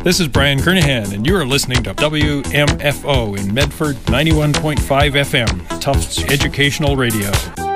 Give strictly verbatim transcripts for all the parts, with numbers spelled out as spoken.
This is Brian Kernahan, and you are listening to W M F O in Medford, ninety-one point five F M, Tufts Educational Radio.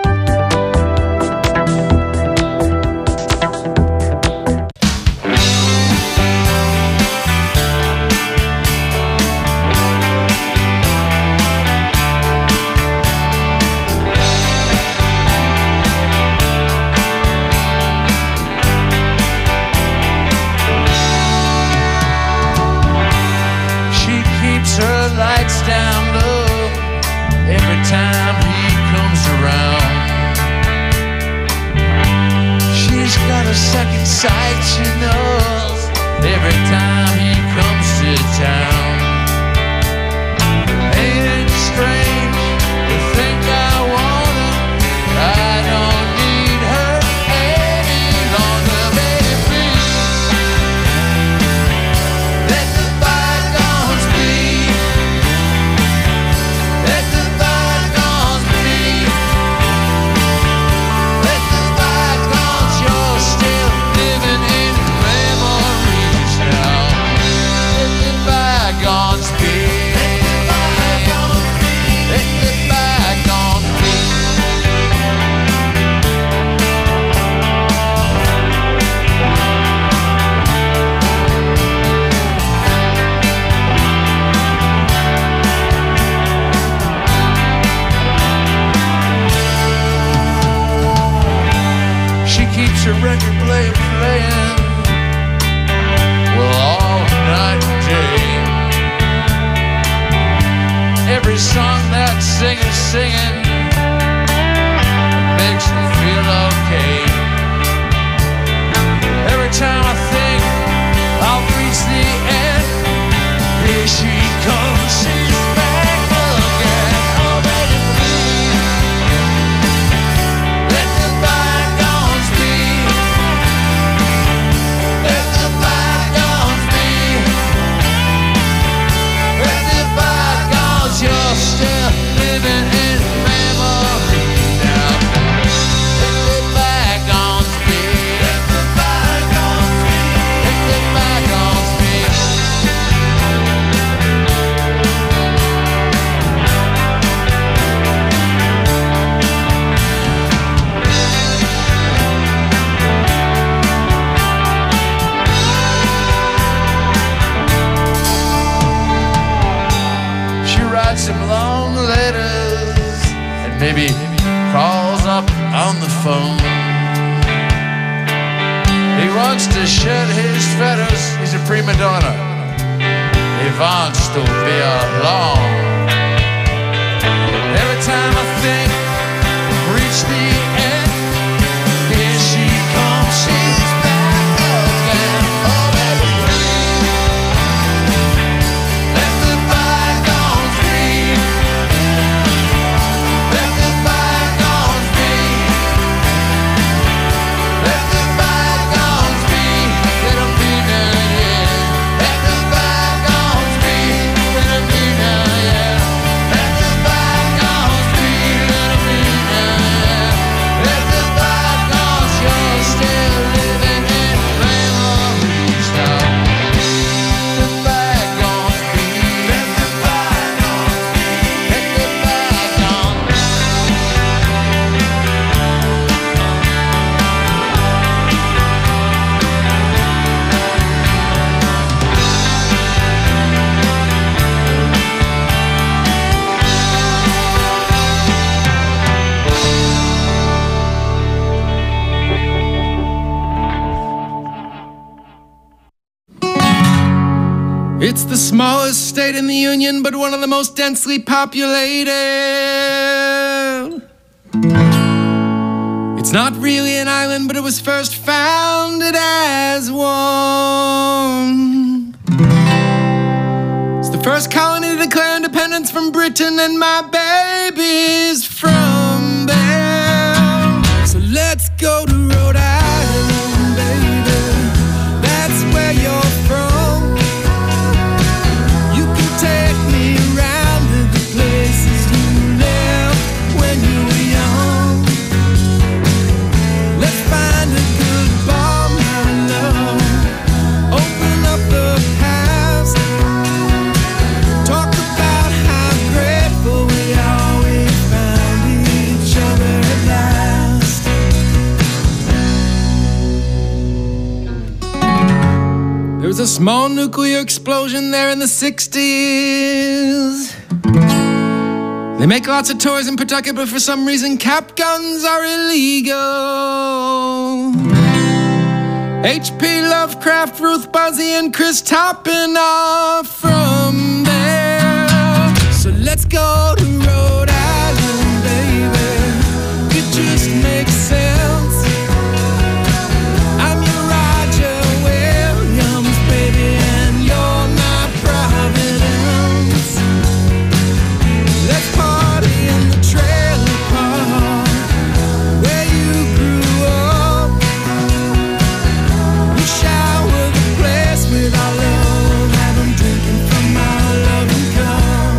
It's the smallest state in the Union, but one of the most densely populated. It's not really an island, but it was first founded as one. It's the first colony to declare independence from Britain, and my baby's from there. So let's go to Rhode Island, baby. That's where you're from. Take me around to the places you lived when you were young. Let's find a good bar, my love. Open up the past. small nuclear explosion there in the sixties. They make lots of toys in Pawtucket, but for some reason cap guns are illegal. H P Lovecraft, Ruth Buzzy, and Chris Toppin are from there. So let's go to Rhode Island, baby. It just makes sense. I'm your Roger Williams, baby, and you're my Providence. Let's party in the trailer park where you grew up. We shower the place with our love, have them drinking from our loving cup.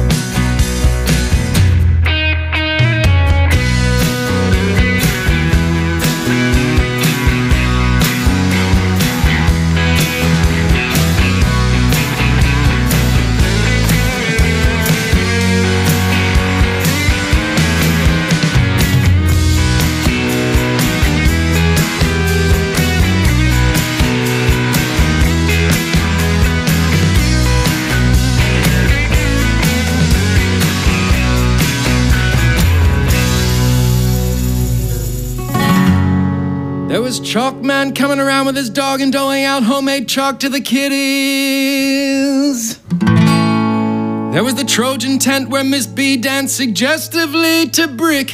There was Chalkman coming around with his dog and doling out homemade chalk to the kiddies. There was the Trojan tent where Miss B danced suggestively to Brick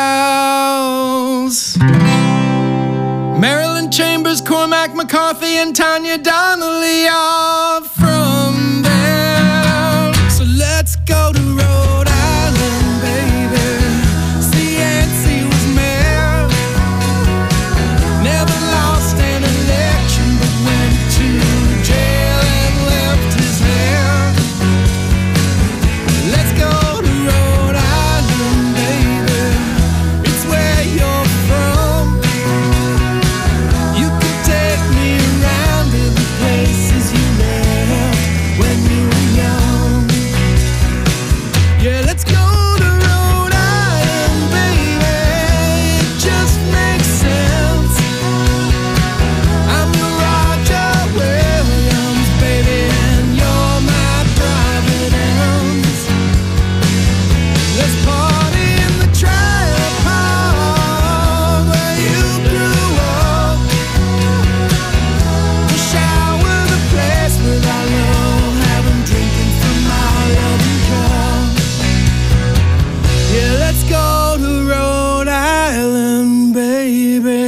House. Marilyn Chambers, Cormac McCarthy, and Tanya Donnelly are from there. So let's go to Rhode Island, baby. See, Yancey was mayor. Never lost an election, but went to jail and left his hair. Let's go to Rhode Island, baby. It's where you're from. You could take me around to the places you left when you were young. Yeah, let's go to Rhode Island, baby. It just makes sense. I'm your Roger Williams, baby, and you're my Providence. Let's party in the trailer park where you grew up. We'll shower the place with our love, have them drinking from our loving cup. Yeah, let's go to Rhode Island, baby.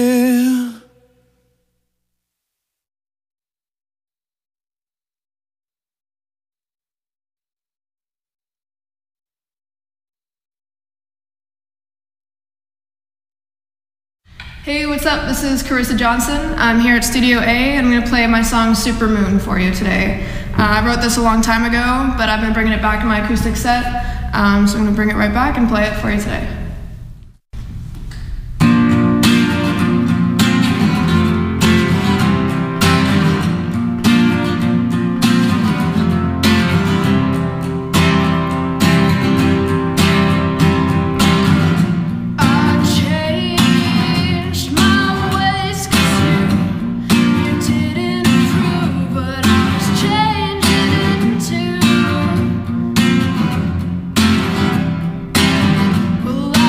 Hey, what's up? This is Carissa Johnson. I'm here at Studio A, and I'm going to play my song Supermoon for you today. Uh, I wrote this a long time ago, but I've been bringing it back in my acoustic set, um, so I'm going to bring it right back and play it for you today. I changed my ways 'cause you, you didn't approve, but I was changing it too. Well, I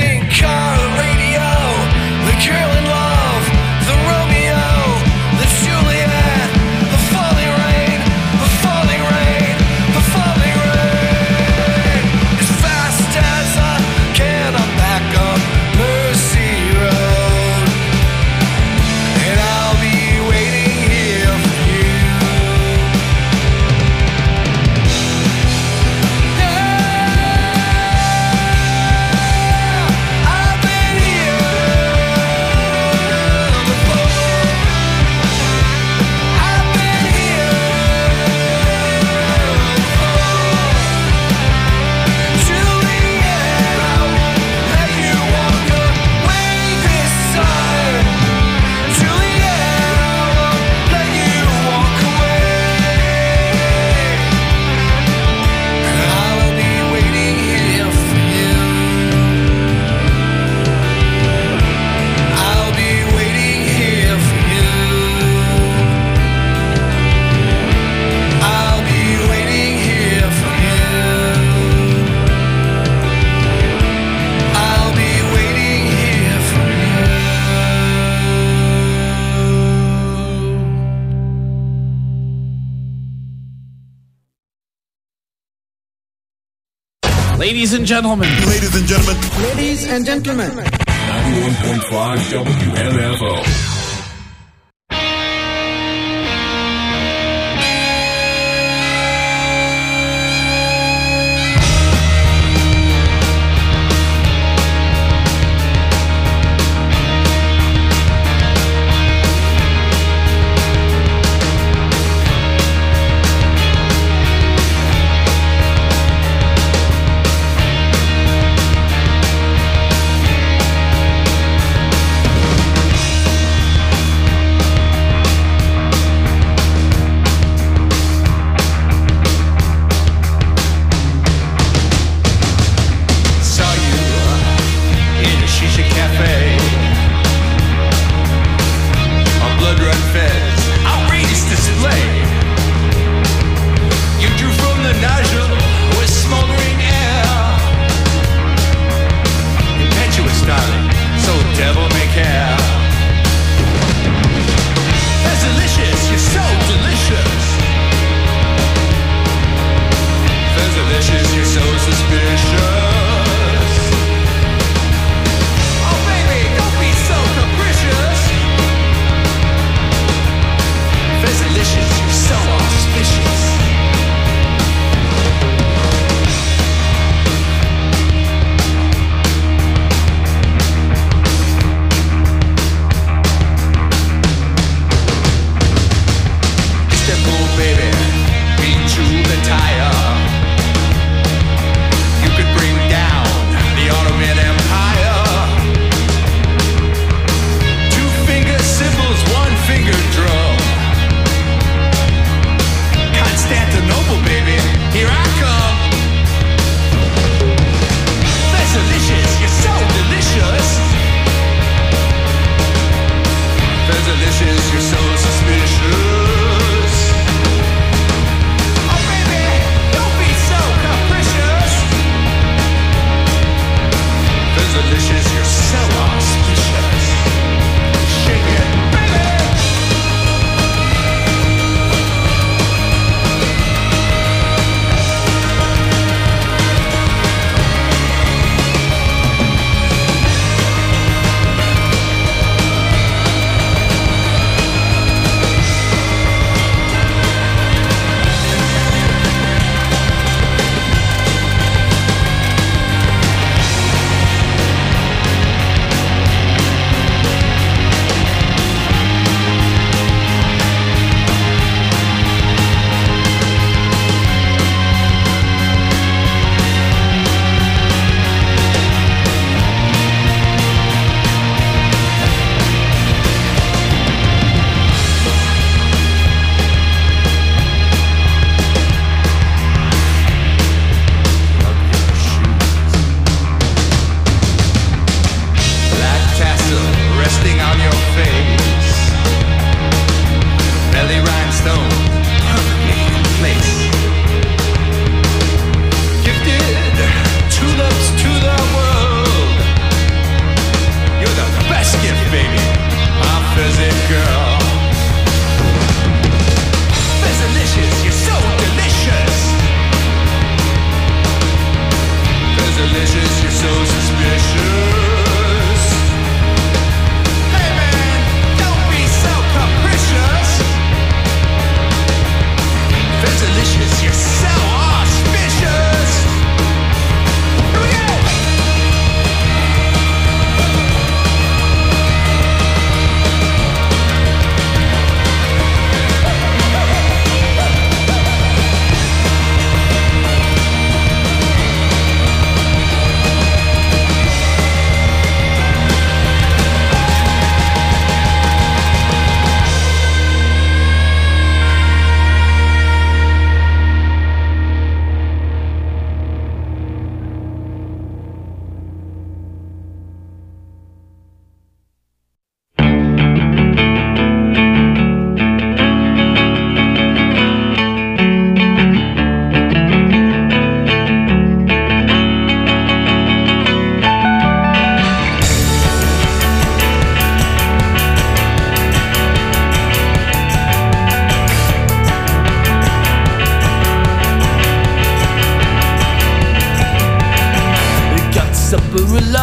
Ladies and gentlemen. Ladies and gentlemen. Ladies and gentlemen. ninety-one point five W M F O.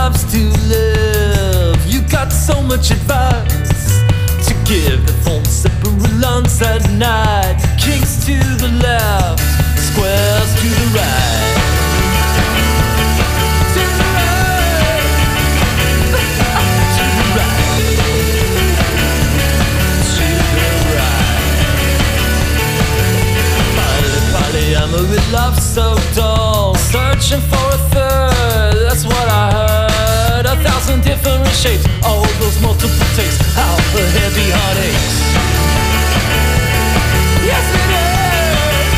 loves to live. You got so much advice to give. The phone separate lawns at night. Kings to the left, squares to the right. To the right. To the right. To the right. Poly, polyamory love so dull. Searching for a third, that's what I heard. A thousand different shapes, all those multiple takes. How the heavy heartaches. Yes it is.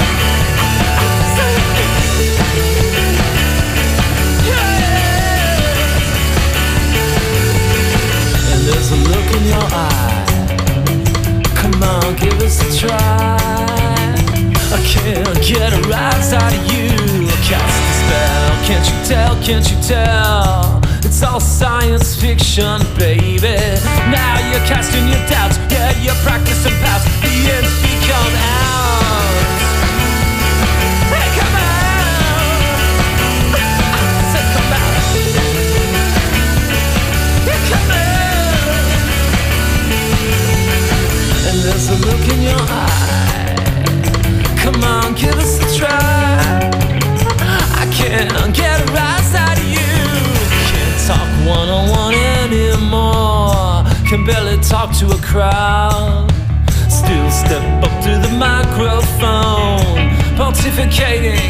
Yeah. And there's a look in your eye. Come on, give us a try. I can't get a rise out of you. Cast a spell, can't you tell, can't you tell? It's all science fiction, baby. Now you're casting your doubts, yeah, you're practicing past. The ends become out. Hey, come out. I said come out. Hey, come out. And there's a look in your eye. Come on, give us a try. I can't get a rise out of you. Can't talk one-on-one anymore. Can barely talk to a crowd. Still step up to the microphone, pontificating.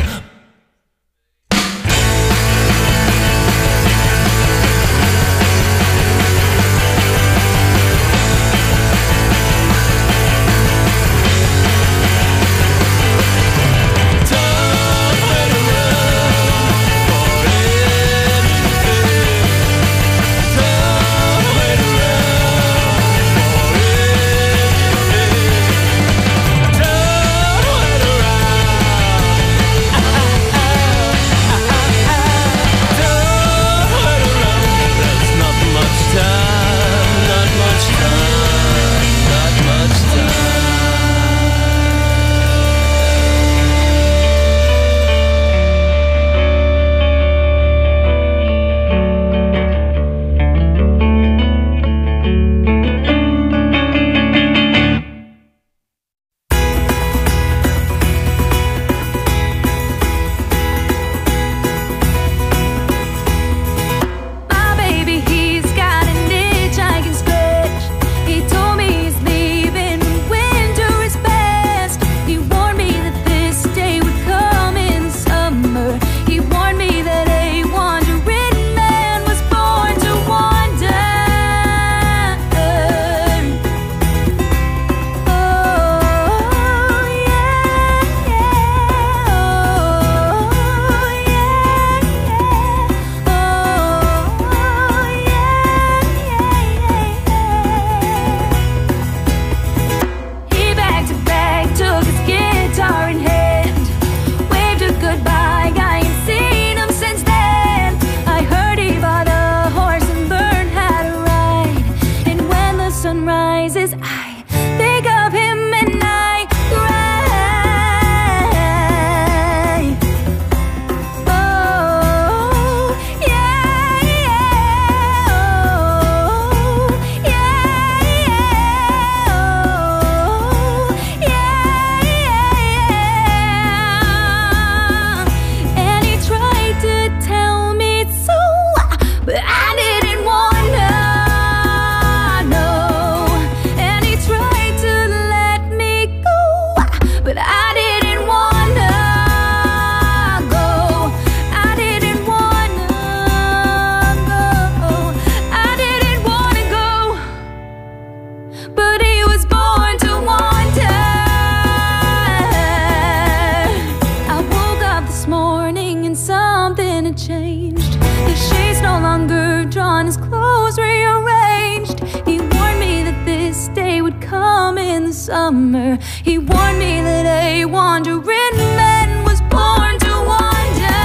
Summer, he warned me that a wandering man was born to wander.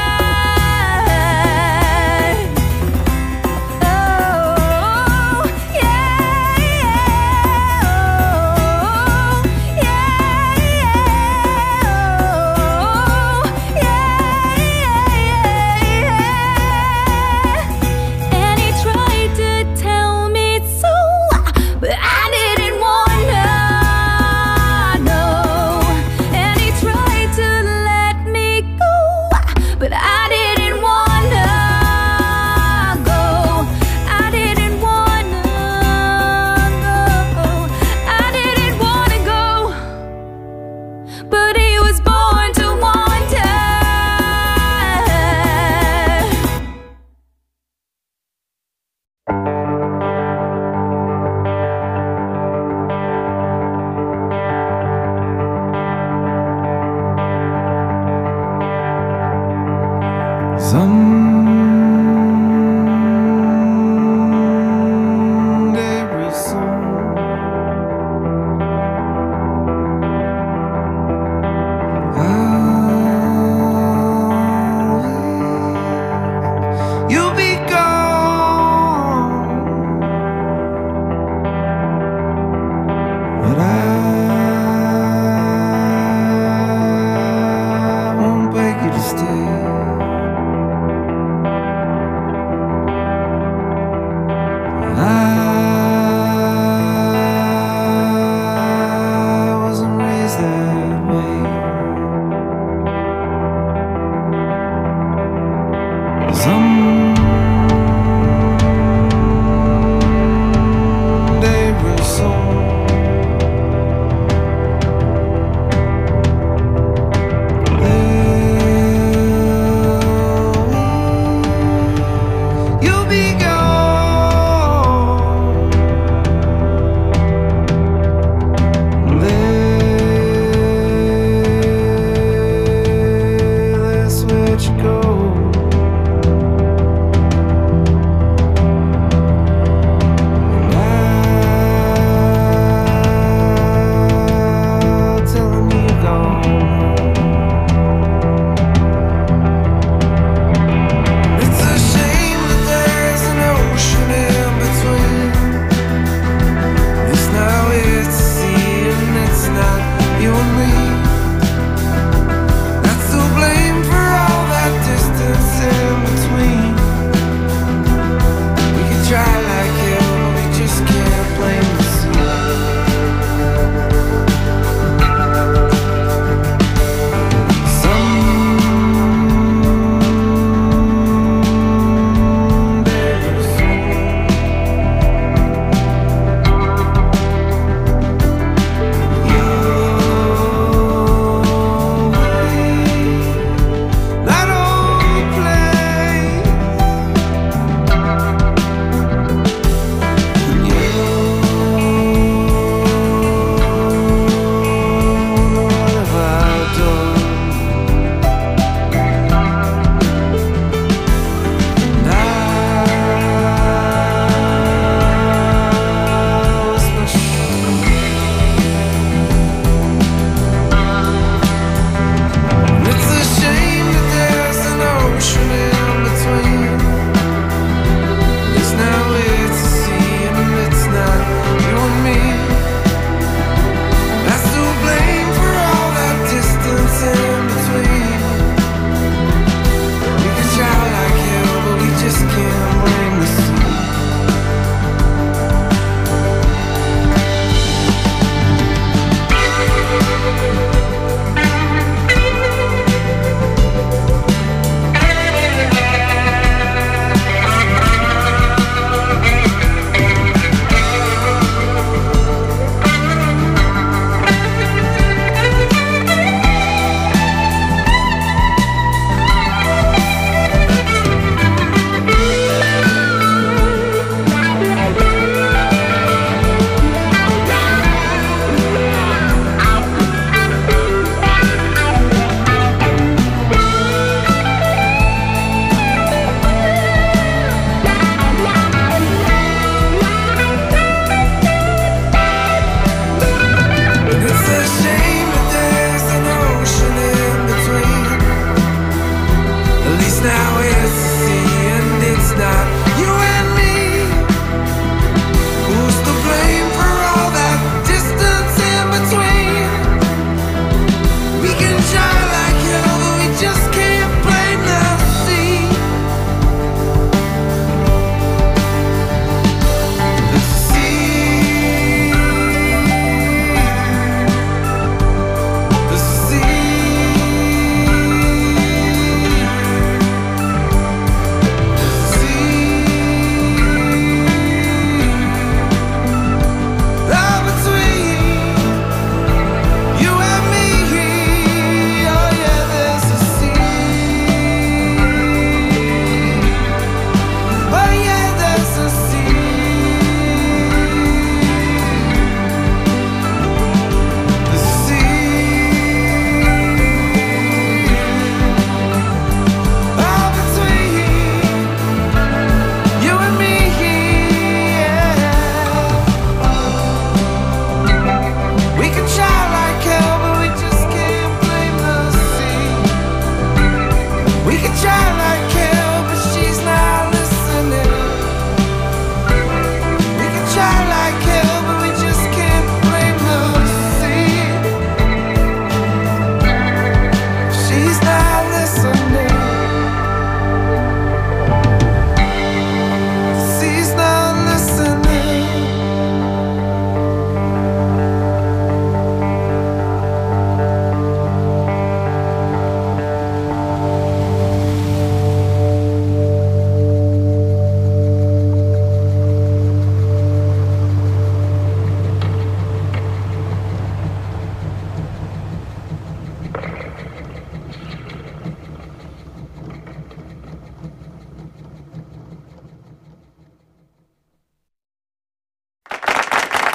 Oh, yeah, yeah, oh, yeah, yeah, oh, yeah, yeah, yeah.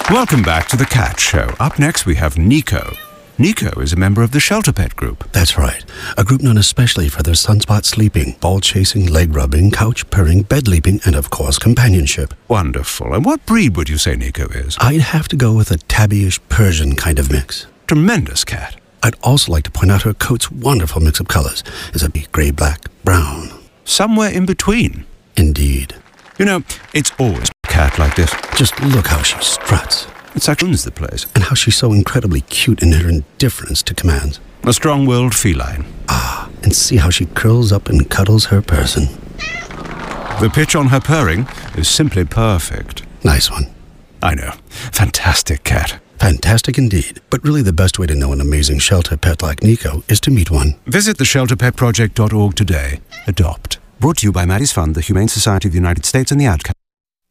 Welcome back to The Cat Show. Up next, we have Nico. Nico is a member of the Shelter Pet Group. That's right. A group known especially for their sunspot sleeping, ball chasing, leg rubbing, couch purring, bed leaping, and of course, companionship. Wonderful. And what breed would you say Nico is? I'd have to go with a tabbyish Persian kind of mix. Tremendous cat. I'd also like to point out her coat's wonderful mix of colors. It's a grey, black, brown. Somewhere in between. Indeed. You know, it's always a cat like this. Just look how she struts. It's actually owns the place. And how she's so incredibly cute in her indifference to commands. A strong-willed feline. Ah, and see how she curls up and cuddles her person. The pitch on her purring is simply perfect. Nice one. I know. Fantastic cat. Fantastic indeed. But really the best way to know an amazing shelter pet like Nico is to meet one. Visit the shelter pet project dot org today. Adopt. Brought to you by Maddie's Fund, the Humane Society of the United States, and the Ad Council.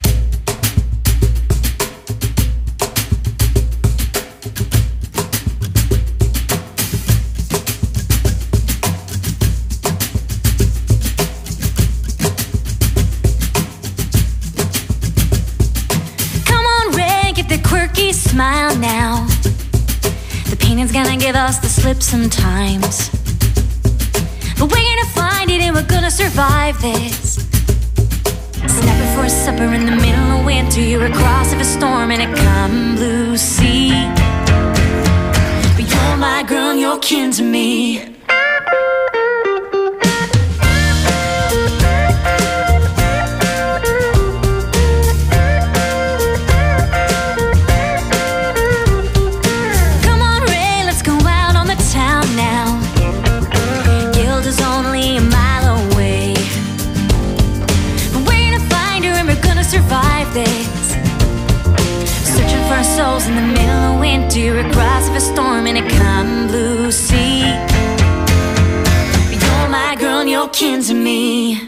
Smile now. The painting's gonna give us the slip sometimes, but we're gonna find it and we're gonna survive this. Snapping for a supper in the middle of winter, you're across of a storm in a calm blue sea. But you're my girl and you're kin to me. Souls in the middle of winter, across of a storm in a calm blue sea. You're my girl and you're kin to me.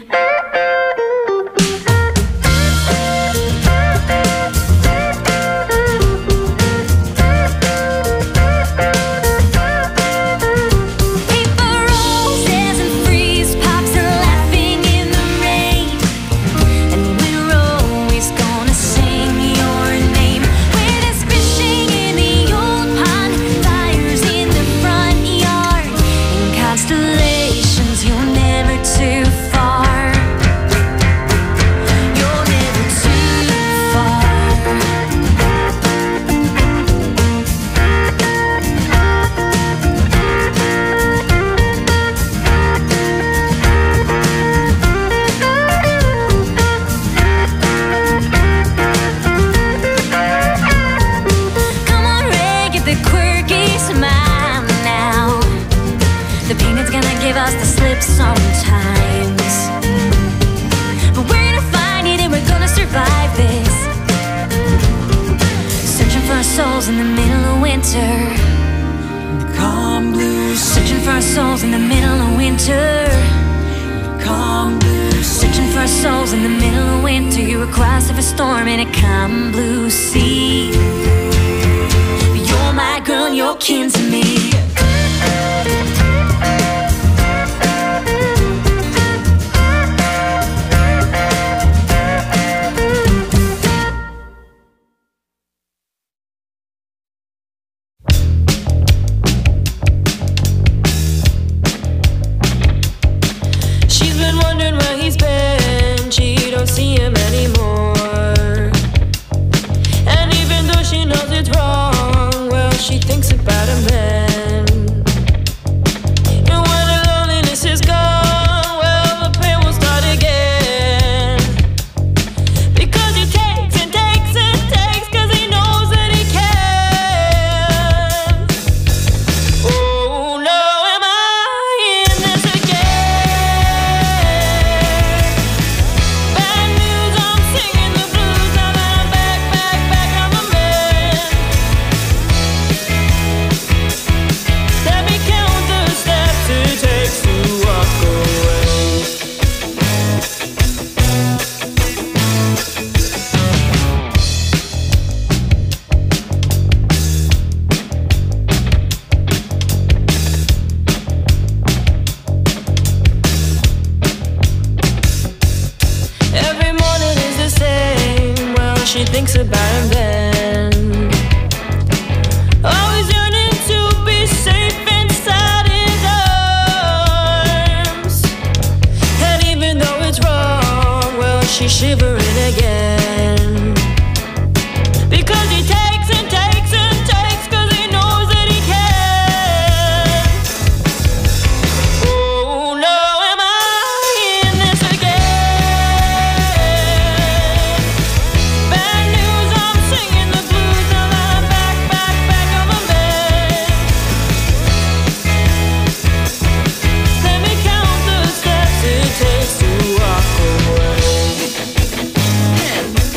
Souls in the middle of winter, calm blue. Searching for our souls in the middle of winter, calm blue. Searching for our souls in the middle of winter. You're across of a storm in a calm blue sea. You're my girl and you're kin to me. She thinks about him then. over and again. Because he takes and takes and takes, cause he knows that he can. Oh no, am I in this again? Bad news, I'm singing the blues, now that I'm back, back, back on my bed. Let me count the steps it takes to walk away.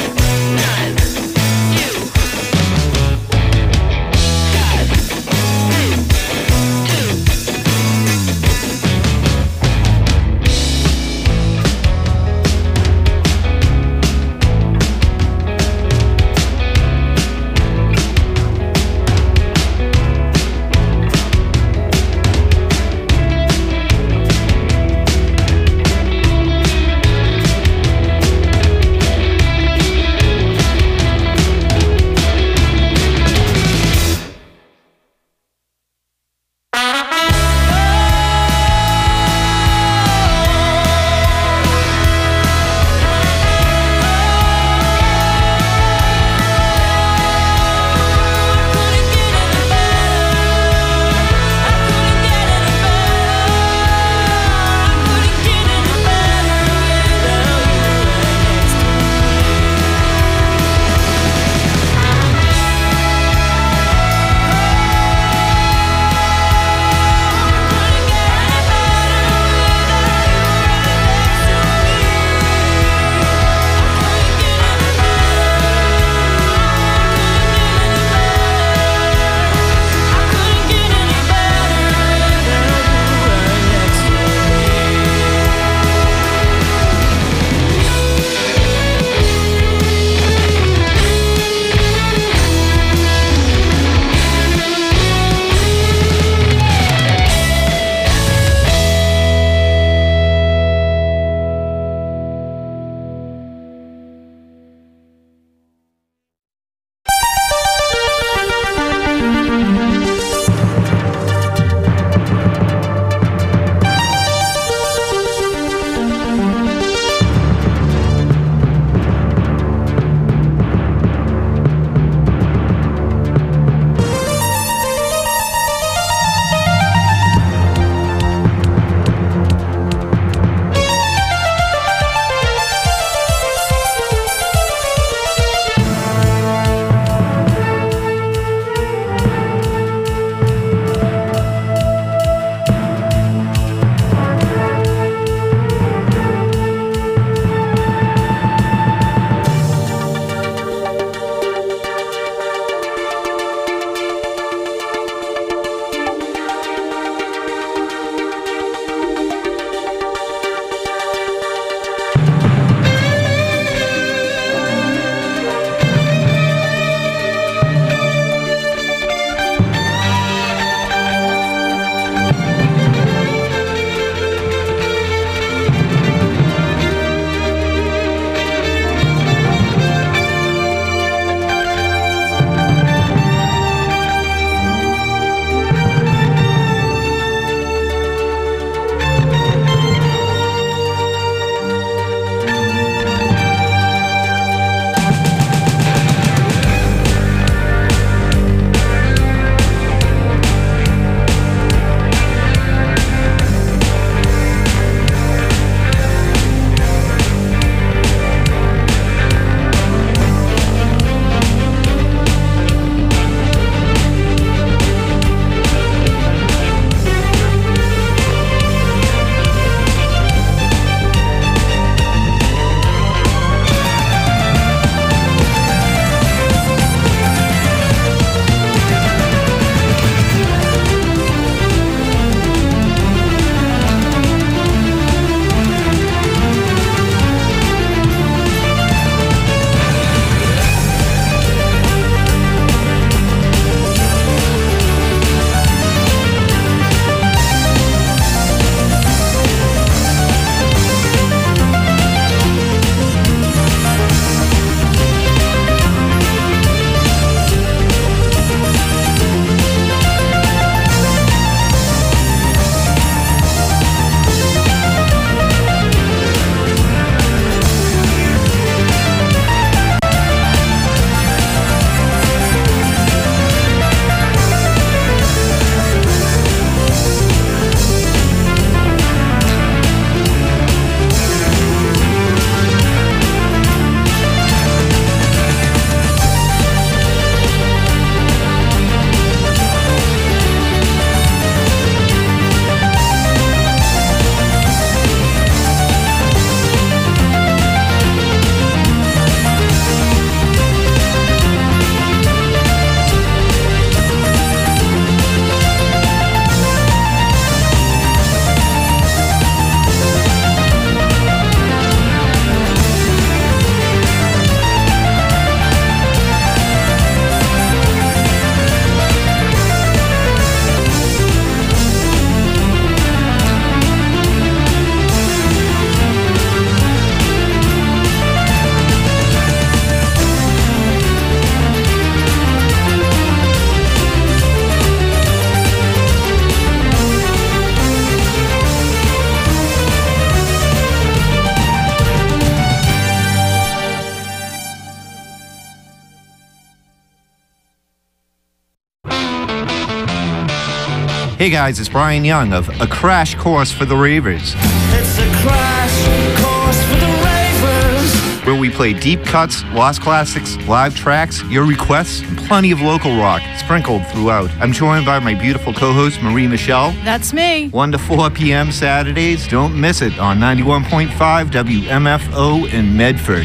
Hey guys, it's Brian Young of A Crash Course for the Ravers. It's a crash course for the ravers, where we play deep cuts, lost classics, live tracks, your requests, and plenty of local rock sprinkled throughout. I'm joined by my beautiful co-host, Marie Michelle. That's me. one to four p.m. Saturdays. Don't miss it on ninety-one point five W M F O in Medford.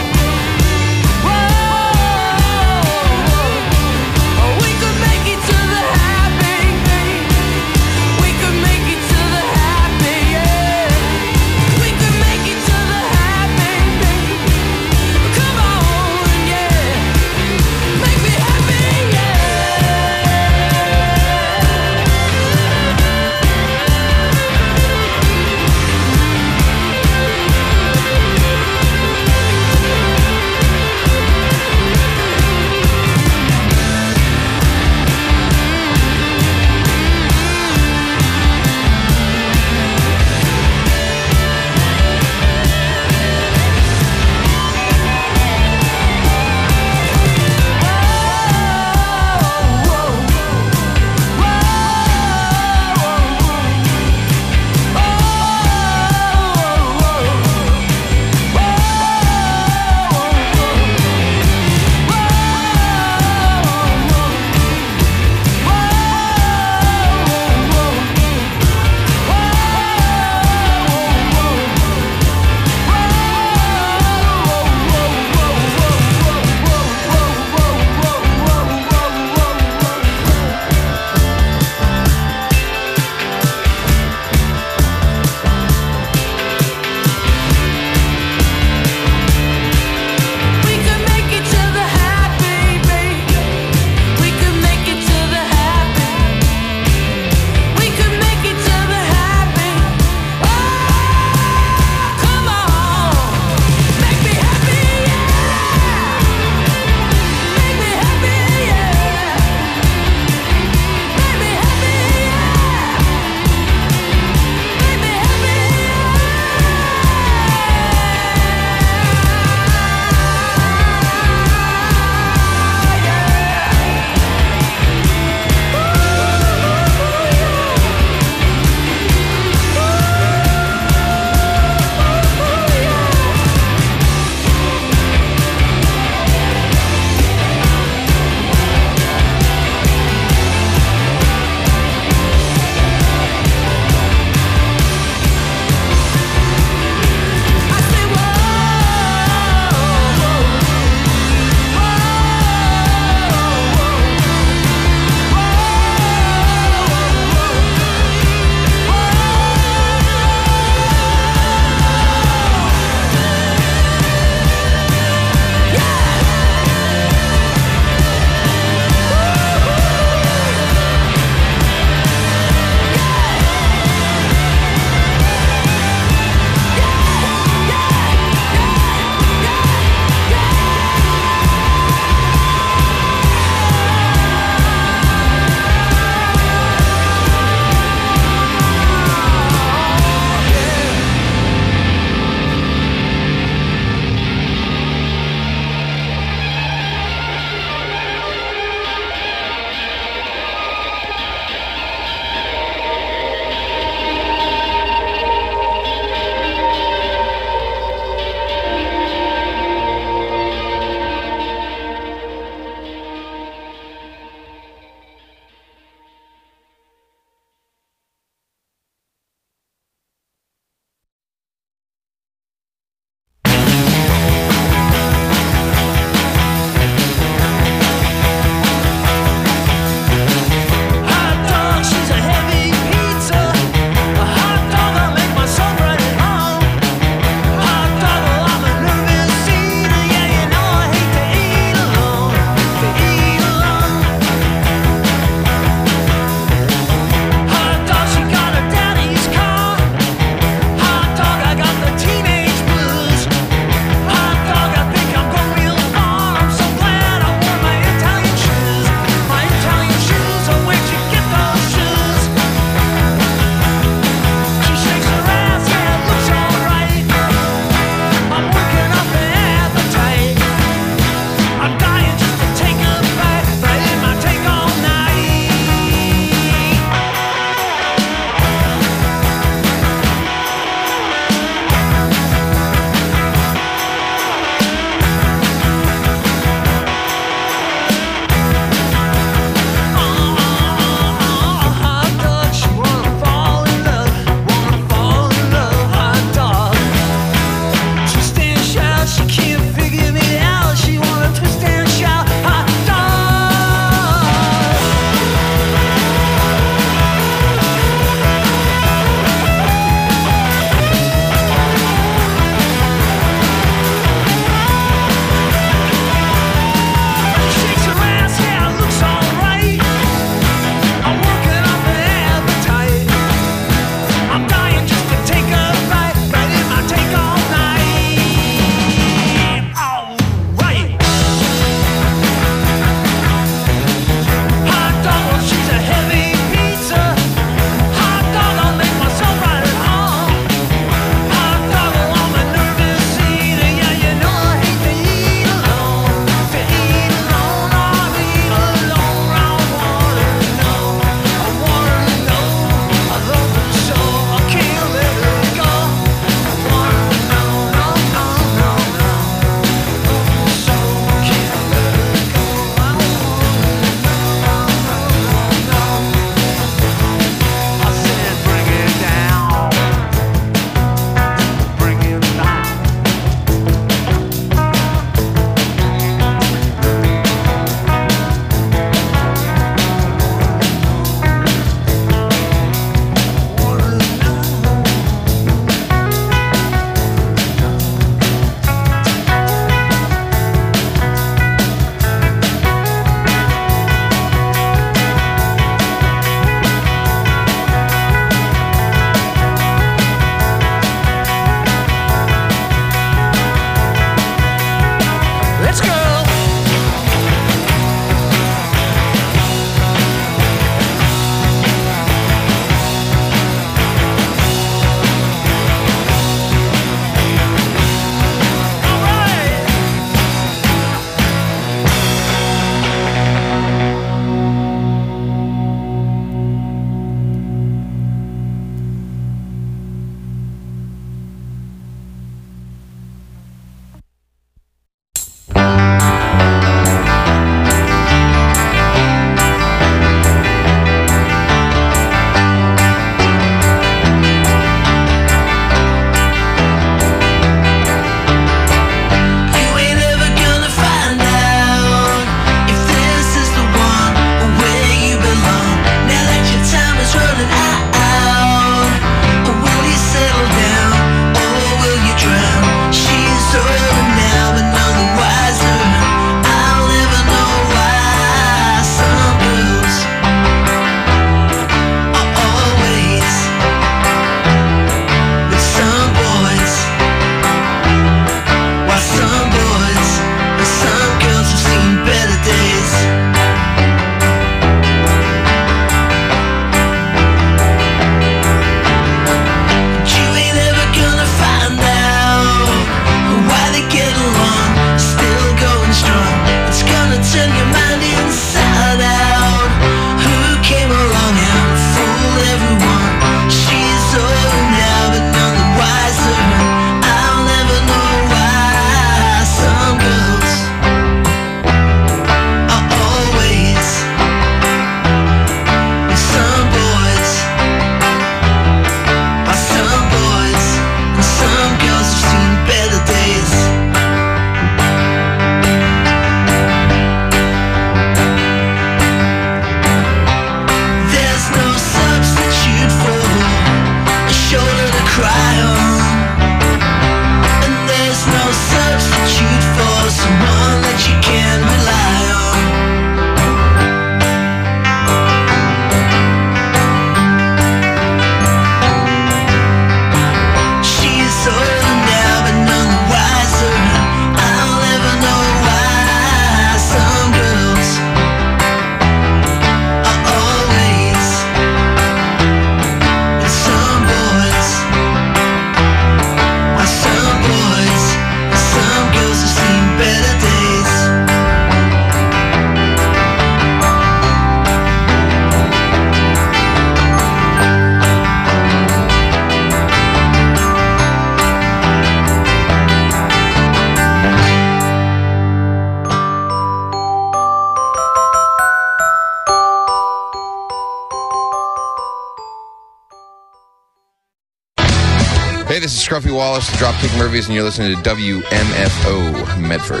this is Scruffy Wallace, Dropkick Murphys, and you're listening to W M F O Medford.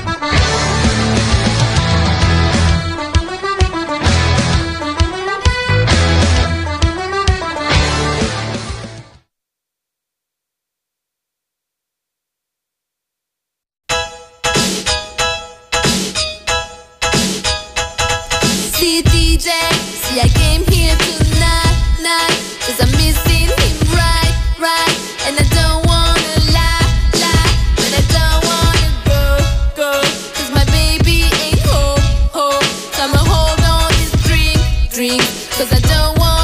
See D J, see I came here tonight, night, cause I'm missing him right, right, and I don't wanna lie, lie, but I don't wanna go, go, cause my baby ain't home, home, so I'ma hold on this drink, drink, cause I don't want